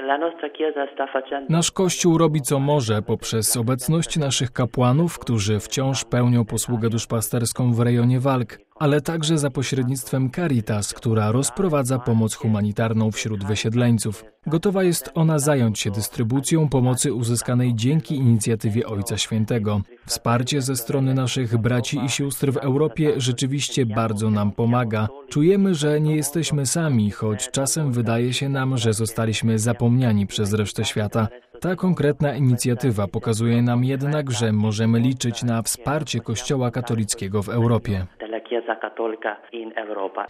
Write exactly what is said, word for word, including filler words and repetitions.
Nasz Kościół robi co może poprzez obecność naszych kapłanów, którzy wciąż pełnią posługę duszpasterską w rejonie walk, ale także za pośrednictwem Caritas, która rozprowadza pomoc humanitarną wśród wysiedleńców. Gotowa jest ona zająć się dystrybucją pomocy uzyskanej dzięki inicjatywie Ojca Świętego. Wsparcie ze strony naszych braci i sióstr w Europie rzeczywiście bardzo nam pomaga. Czujemy, że nie jesteśmy sami, choć czasem wydaje się nam, że zostaliśmy zapomniani przez resztę świata. Ta konkretna inicjatywa pokazuje nam jednak, że możemy liczyć na wsparcie Kościoła katolickiego w Europie.